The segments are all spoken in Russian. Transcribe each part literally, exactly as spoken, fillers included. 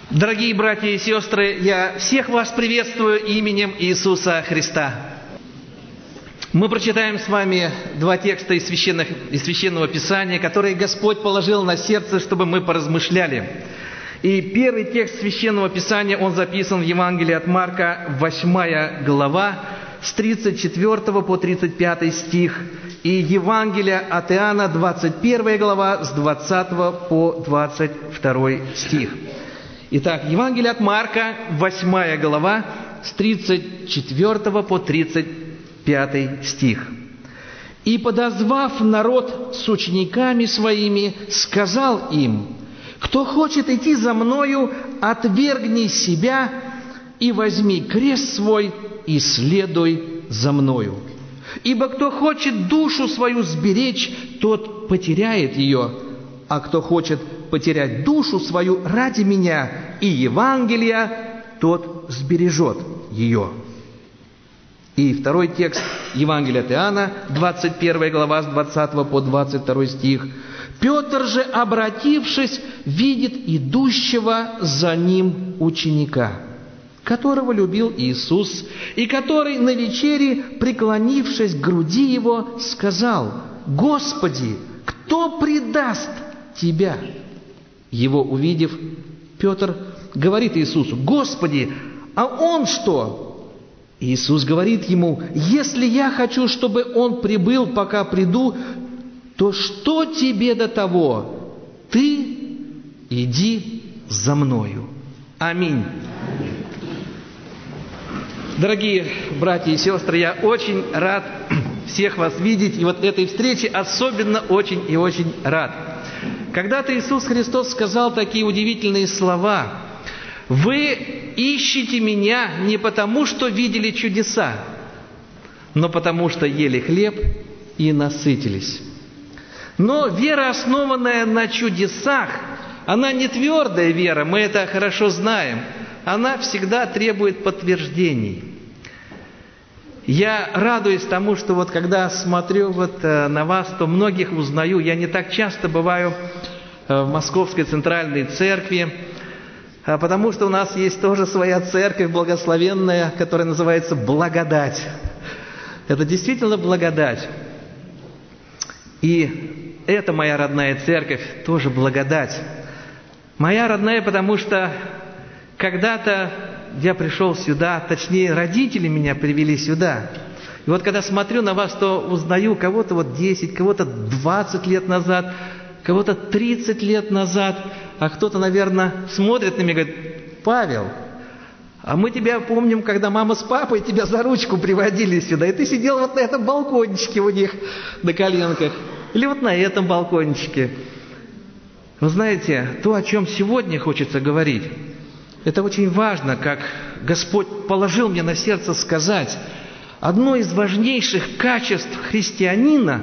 Дорогие братья и сестры, я всех вас приветствую именем Иисуса Христа. Мы прочитаем с вами два текста из, священных, из Священного Писания, которые Господь положил на сердце, чтобы мы поразмышляли. И первый текст Священного Писания, он записан в Евангелии от Марка, восьмая глава, с тридцать четвёртого по тридцать пятый стих, и Евангелие от Иоанна, двадцать первая глава, с двадцатого по двадцать второй стих. Итак, Евангелие от Марка, восьмая глава, с тридцать четвёртого по тридцать пятый стих. «И, подозвав народ с учениками своими, сказал им: кто хочет идти за мною, отвергни себя и возьми крест свой и следуй за мною. Ибо кто хочет душу свою сберечь, тот потеряет ее, а кто хочет потерять душу свою ради меня и Евангелия, тот сбережет ее». И второй текст Евангелия от Иоанна, двадцать первая глава, с двадцатого по двадцать второй стих. «Петр же, обратившись, видит идущего за ним ученика, которого любил Иисус, и который на вечере, преклонившись к груди его, сказал: Господи, кто предаст тебя? Его увидев, Петр говорит Иисусу: Господи, а он что? Иисус говорит ему: если я хочу, чтобы он прибыл, пока приду, то что тебе до того? Ты иди за мною. Аминь. Дорогие братья и сестры, я очень рад всех вас видеть, и вот этой встрече особенно очень и очень рад. Когда-то Иисус Христос сказал такие удивительные слова: «Вы ищете Меня не потому, что видели чудеса, но потому, что ели хлеб и насытились». Но вера, основанная на чудесах, она не твердая вера, мы это хорошо знаем. Она всегда требует подтверждений. Я радуюсь тому, что вот когда смотрю вот на вас, то многих узнаю. Я не так часто бываю в Московской Центральной Церкви, потому что у нас есть тоже своя церковь благословенная, которая называется «Благодать». Это действительно благодать. И это моя родная церковь, тоже благодать. Моя родная, потому что когда-то я пришел сюда, точнее, родители меня привели сюда. И вот когда смотрю на вас, то узнаю кого-то вот десять, кого-то двадцать лет назад, кого-то тридцать лет назад, а кто-то, наверное, смотрит на меня и говорит: Павел, а мы тебя помним, когда мама с папой тебя за ручку приводили сюда, и ты сидел вот на этом балкончике у них на коленках, или вот на этом балкончике. Вы знаете, то, о чем сегодня хочется говорить, это очень важно, как Господь положил мне на сердце сказать. Одно из важнейших качеств христианина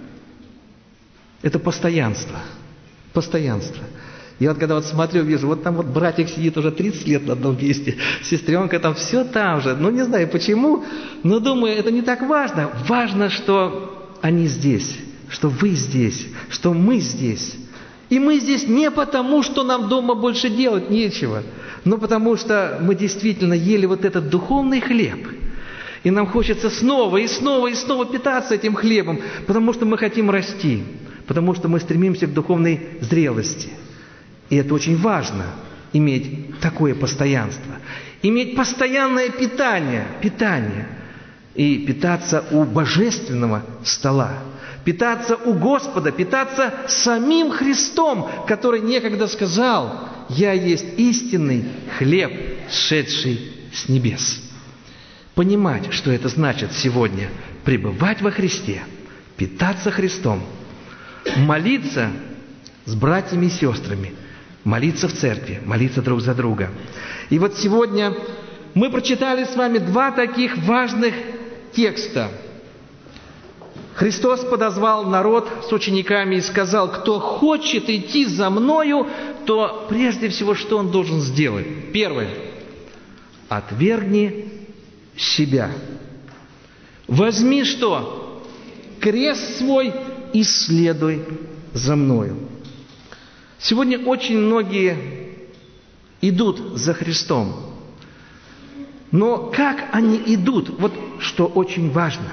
– это постоянство. Постоянство. Я вот когда вот смотрю, вижу, вот там вот братик сидит уже тридцать лет на одном месте, сестренка там все там же. Ну, не знаю почему, но думаю, это не так важно. Важно, что они здесь, что вы здесь, что мы здесь. И мы здесь не потому, что нам дома больше делать нечего, но потому что мы действительно ели вот этот духовный хлеб. И нам хочется снова и снова и снова питаться этим хлебом, потому что мы хотим расти, потому что мы стремимся к духовной зрелости. И это очень важно, иметь такое постоянство. Иметь постоянное питание, питание. И питаться у божественного стола. Питаться у Господа, питаться самим Христом, который некогда сказал: «Я есть истинный хлеб, сшедший с небес». Понимать, что это значит сегодня. Пребывать во Христе, питаться Христом, молиться с братьями и сестрами, молиться в церкви, молиться друг за друга. И вот сегодня мы прочитали с вами два таких важных текста. Христос подозвал народ с учениками и сказал: кто хочет идти за мною, то прежде всего, что он должен сделать? Первое. Отвергни себя. Возьми что? Крест свой и следуй за мною. Сегодня очень многие идут за Христом. Но как они идут? Вот что очень важно.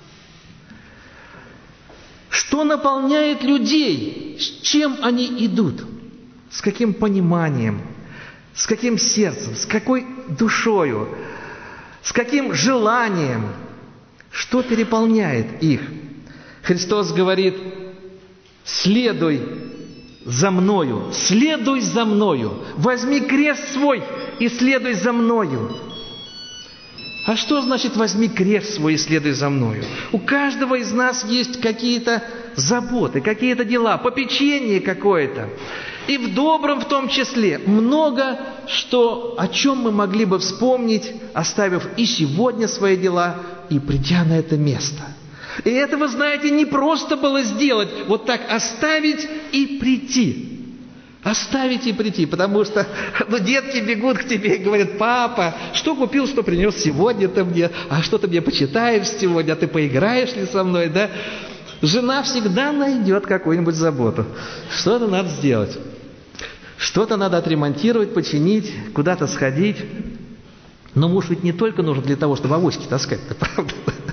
Что наполняет людей? С чем они идут? С каким пониманием? С каким сердцем? С какой душою? С каким желанием? Что переполняет их? Христос говорит: «Следуй за Мною, следуй за Мною, возьми крест свой и следуй за Мною». А что значит «возьми крест свой и следуй за Мною»? У каждого из нас есть какие-то заботы, какие-то дела, попечение какое-то. И в добром в том числе много, что, о чем мы могли бы вспомнить, оставив и сегодня свои дела, и придя на это место. И это, вы знаете, не просто было сделать, вот так оставить и прийти. Оставить и прийти, потому что ну, детки бегут к тебе и говорят: «Папа, что купил, что принес сегодня-то мне? А что ты мне почитаешь сегодня? А ты поиграешь ли со мной?» Да? Жена всегда найдет какую-нибудь заботу. Что-то надо сделать. Что-то надо отремонтировать, починить, куда-то сходить. Но муж ведь не только нужен для того, чтобы авоськи таскать-то, правда?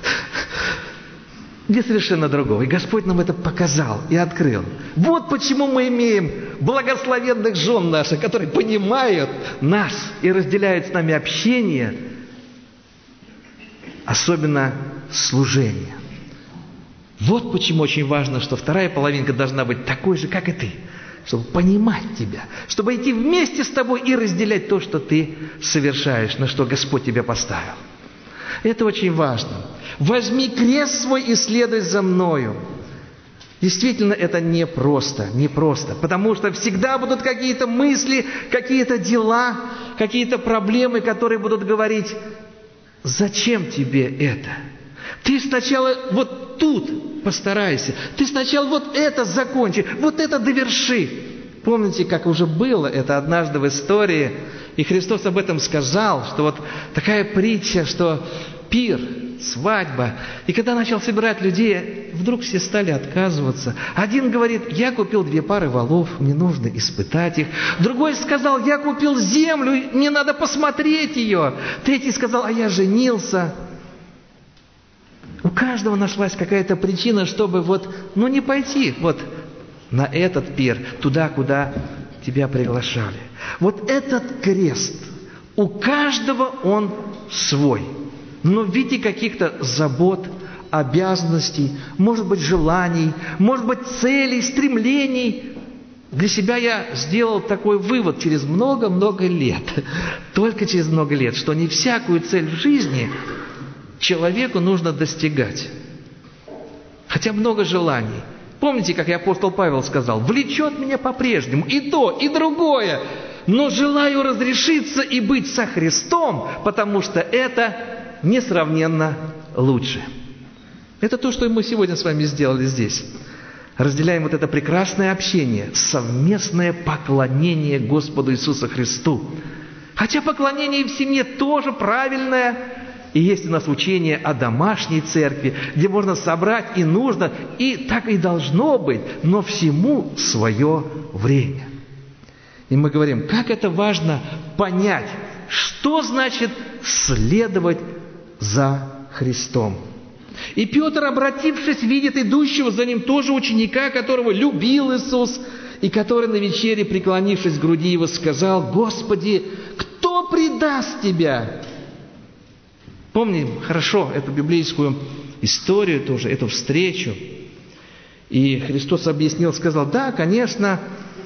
Для совершенно другого. И Господь нам это показал и открыл. Вот почему мы имеем благословенных жен наших, которые понимают нас и разделяют с нами общение, особенно служение. Вот почему очень важно, что вторая половинка должна быть такой же, как и ты, чтобы понимать тебя, чтобы идти вместе с тобой и разделять то, что ты совершаешь, на что Господь тебя поставил. Это очень важно. «Возьми крест свой и следуй за Мною». Действительно, это непросто, непросто, потому что всегда будут какие-то мысли, какие-то дела, какие-то проблемы, которые будут говорить: «Зачем тебе это? Ты сначала вот тут постарайся, ты сначала вот это закончи, вот это доверши». Помните, как уже было это однажды в истории, и Христос об этом сказал, что вот такая притча, что пир, свадьба. И когда начал собирать людей, вдруг все стали отказываться. Один говорит: «Я купил две пары волов, мне нужно испытать их». Другой сказал: «Я купил землю, мне надо посмотреть ее». Третий сказал: «А я женился». У каждого нашлась какая-то причина, чтобы вот, ну не пойти вот на этот пир, туда, куда тебя приглашали. Вот этот крест, у каждого он свой. Но в виде каких-то забот, обязанностей, может быть, желаний, может быть, целей, стремлений. Для себя я сделал такой вывод через много-много лет, только через много лет, что не всякую цель в жизни человеку нужно достигать. Хотя много желаний. Помните, как и апостол Павел сказал: «Влечет меня по-прежнему и то, и другое, но желаю разрешиться и быть со Христом, потому что это несравненно лучше». Это то, что мы сегодня с вами сделали здесь. Разделяем вот это прекрасное общение, совместное поклонение Господу Иисусу Христу. Хотя поклонение в семье тоже правильное. И есть у нас учение о домашней церкви, где можно собрать и нужно, и так и должно быть, но всему свое время. И мы говорим, как это важно понять, что значит следовать за Христом. И Петр, обратившись, видит идущего за ним тоже ученика, которого любил Иисус, и который на вечере, преклонившись к груди его, сказал: «Господи, кто предаст Тебя?» Помним хорошо эту библейскую историю тоже, эту встречу. И Христос объяснил, сказал: да, конечно,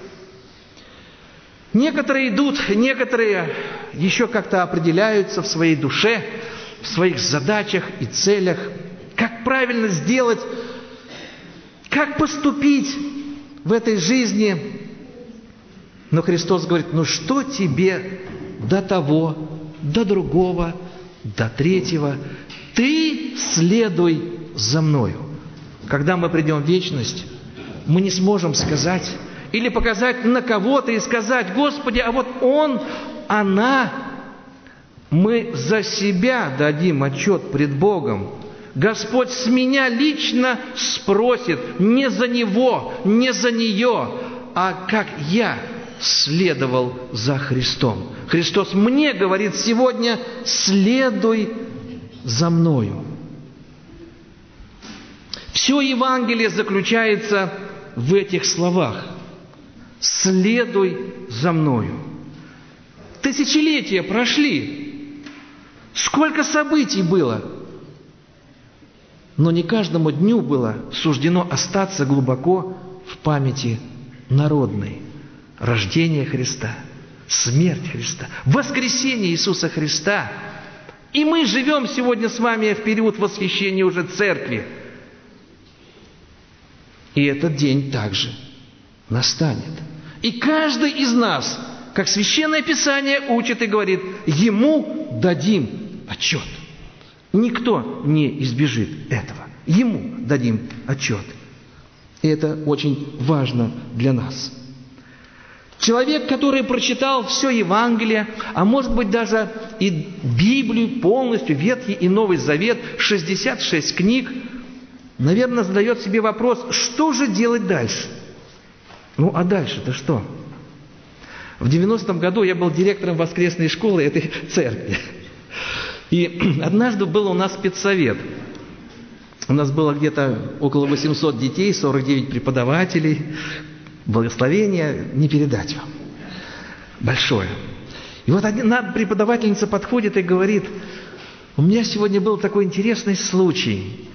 некоторые идут, некоторые еще как-то определяются в своей душе, в своих задачах и целях, как правильно сделать, как поступить в этой жизни. Но Христос говорит: ну что тебе до того, до другого, до третьего? Ты следуй за Мною. Когда мы придем в вечность, мы не сможем сказать или показать на кого-то и сказать: Господи, а вот он, она. Мы за себя дадим отчет пред Богом. Господь с меня лично спросит, не за него, не за нее, а как я следовал за Христом. Христос мне говорит сегодня: следуй за мною. Все Евангелие заключается в этих словах: следуй за мною. Тысячелетия прошли, сколько событий было, но не каждому дню было суждено остаться глубоко в памяти народной. Рождение Христа, смерть Христа, воскресение Иисуса Христа. И мы живем сегодня с вами в период восхищения уже Церкви. И этот день также настанет. И каждый из нас, как Священное Писание учит и говорит, ему дадим отчет. Никто не избежит этого. Ему дадим отчет. И это очень важно для нас. Человек, который прочитал все Евангелие, а может быть даже и Библию полностью, Ветхий и Новый Завет, шестьдесят шесть книг, наверное, задает себе вопрос, что же делать дальше? Ну, а дальше-то что? В девяностом году я был директором воскресной школы этой церкви. И однажды был у нас спецсовет. У нас было где-то около восемьсот детей, сорок девять преподавателей. Благословение не передать вам. Большое. И вот одна преподавательница подходит и говорит: у меня сегодня был такой интересный случай.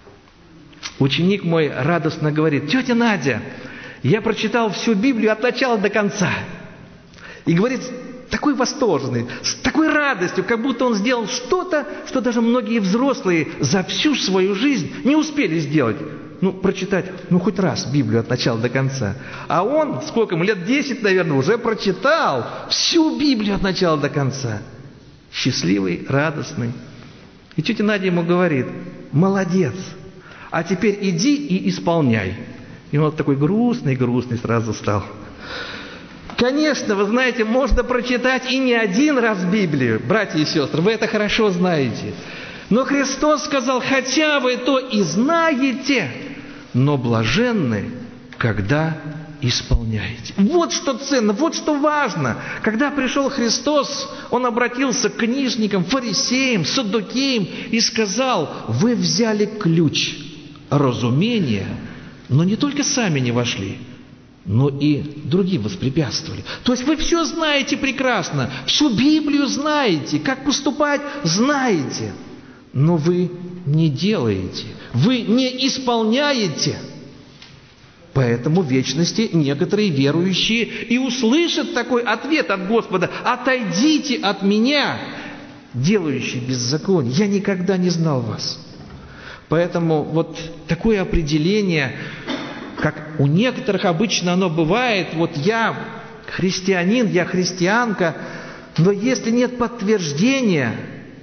Ученик мой радостно говорит: тетя Надя, я прочитал всю Библию от начала до конца. И говорит, такой восторженный, с такой радостью, как будто он сделал что-то, что даже многие взрослые за всю свою жизнь не успели сделать. Ну, прочитать, ну, хоть раз Библию от начала до конца. А он, сколько ему, лет десять, наверное, уже прочитал всю Библию от начала до конца. Счастливый, радостный. И тетя Надя ему говорит: молодец, а теперь иди и исполняй. И он такой грустный-грустный сразу стал. Конечно, вы знаете, можно прочитать и не один раз Библию, братья и сестры, вы это хорошо знаете. Но Христос сказал: хотя вы то и знаете, но блаженны, когда исполняете. Вот что ценно, вот что важно. Когда пришел Христос, Он обратился к книжникам, фарисеям, саддукеям и сказал: вы взяли ключ разумения, но не только сами не вошли, но и другим воспрепятствовали. То есть вы все знаете прекрасно, всю Библию знаете, как поступать знаете, но вы не делаете, вы не исполняете. Поэтому в вечности некоторые верующие и услышат такой ответ от Господа: отойдите от меня, делающие беззаконие, я никогда не знал вас. Поэтому вот такое определение, как у некоторых обычно оно бывает, вот я христианин, я христианка, но если нет подтверждения,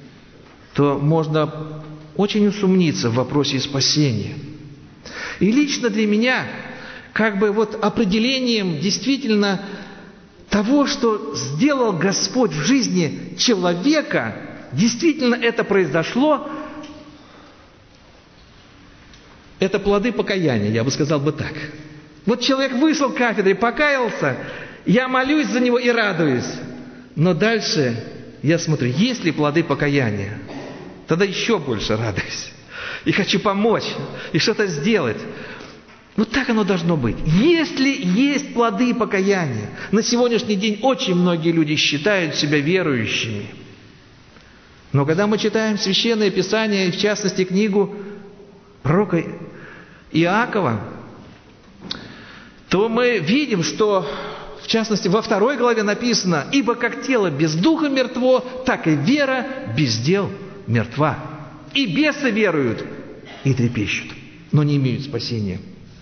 то можно очень усомниться в вопросе спасения. И лично для меня, как бы вот определением действительно того, что сделал Господь в жизни человека, действительно это произошло, это плоды покаяния, я бы сказал бы так. Вот человек вышел к кафедре, покаялся, я молюсь за него и радуюсь. Но дальше я смотрю, есть ли плоды покаяния? Тогда еще больше радуюсь. И хочу помочь, и что-то сделать. Вот так оно должно быть. Если есть плоды покаяния, на сегодняшний день очень многие люди считают себя верующими. Но когда мы читаем Священное Писание, и в частности книгу пророка Иакова, то мы видим, что, в частности, во второй главе написано: «Ибо как тело без духа мертво, так и вера без дел мертва. И бесы веруют, и трепещут, но не имеют спасения».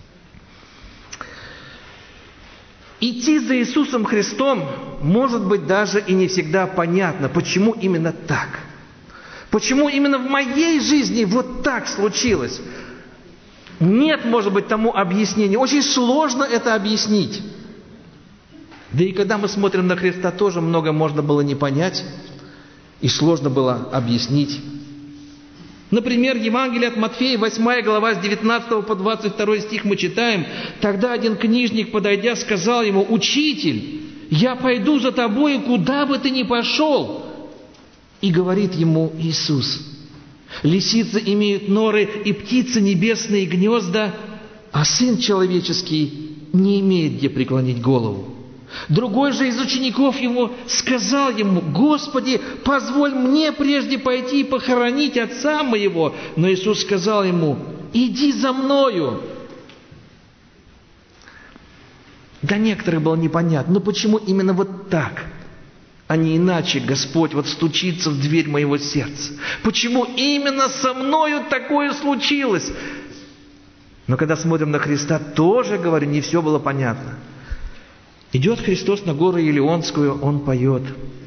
Идти за Иисусом Христом может быть даже и не всегда понятно, почему именно так. Почему именно в моей жизни вот так случилось. Нет, может быть, тому объяснения. Очень сложно это объяснить. Да и когда мы смотрим на Христа, тоже много можно было не понять и сложно было объяснить. Например, Евангелие от Матфея, восьмая глава, с девятнадцатого по двадцать второй стих мы читаем: «Тогда один книжник, подойдя, сказал ему: Учитель, я пойду за тобой, куда бы ты ни пошел. И говорит ему Иисус: лисицы имеют норы, и птицы небесные гнезда, а Сын Человеческий не имеет где преклонить голову. Другой же из учеников его сказал ему: Господи, позволь мне прежде пойти и похоронить отца моего. Но Иисус сказал ему: иди за мною. Для некоторых было непонятно, но почему именно вот так, а не иначе Господь вот стучится в дверь моего сердца? Почему именно со мною такое случилось? Но когда смотрим на Христа, тоже, говорю, не все было понятно. Идет Христос на гору Елеонскую, Он поет.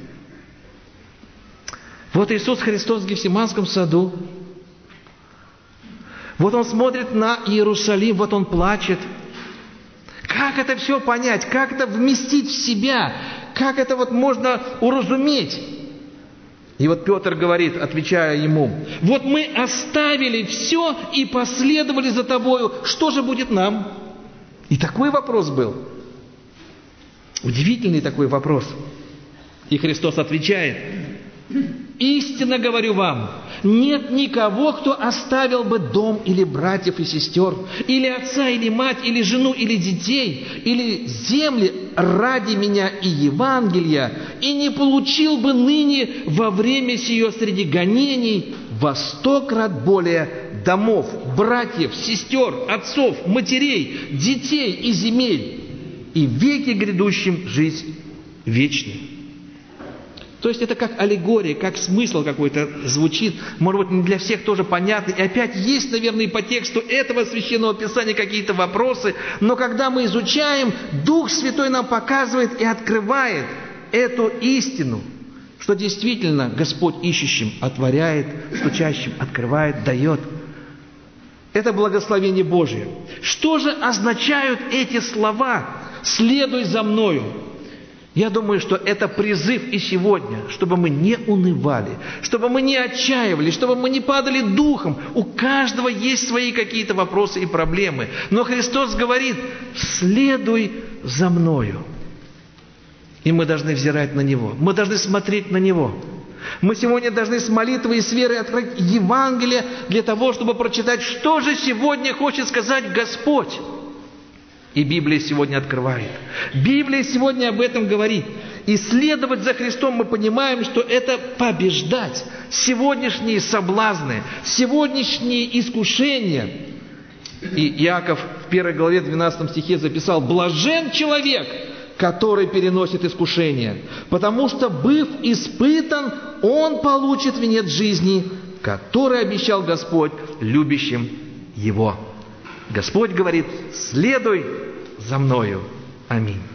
Вот Иисус Христос в Гефсиманском саду. Вот Он смотрит на Иерусалим, вот Он плачет. Как это все понять? Как это вместить в себя? Как это вот можно уразуметь? И вот Петр говорит, отвечая ему: вот мы оставили все и последовали за тобою. Что же будет нам? И такой вопрос был. Удивительный такой вопрос. И Христос отвечает: истинно говорю вам, нет никого, кто оставил бы дом или братьев и сестер, или отца, или мать, или жену, или детей, или земли ради меня и Евангелия, и не получил бы ныне во время сие среди гонений во сто крат более домов, братьев, сестер, отцов, матерей, детей и земель, и в веке грядущем жизнь вечную. То есть это как аллегория, как смысл какой-то звучит. Может быть, не для всех тоже понятно. И опять есть, наверное, и по тексту этого Священного Писания какие-то вопросы. Но когда мы изучаем, Дух Святой нам показывает и открывает эту истину, что действительно Господь ищущим отворяет, стучащим открывает, дает. Это благословение Божие. Что же означают эти слова «следуй за мною»? Я думаю, что это призыв и сегодня, чтобы мы не унывали, чтобы мы не отчаивались, чтобы мы не падали духом. У каждого есть свои какие-то вопросы и проблемы. Но Христос говорит: следуй за мною. И мы должны взирать на Него. Мы должны смотреть на Него. Мы сегодня должны с молитвой и с верой открыть Евангелие для того, чтобы прочитать, что же сегодня хочет сказать Господь. И Библия сегодня открывает. Библия сегодня об этом говорит. И следовать за Христом мы понимаем, что это побеждать сегодняшние соблазны, сегодняшние искушения. И Иаков в первой главе двенадцатом стихе записал: «Блажен человек, который переносит искушения, потому что, быв испытан, он получит венец жизни, который обещал Господь любящим Его». Господь говорит: следуй за мною. Аминь.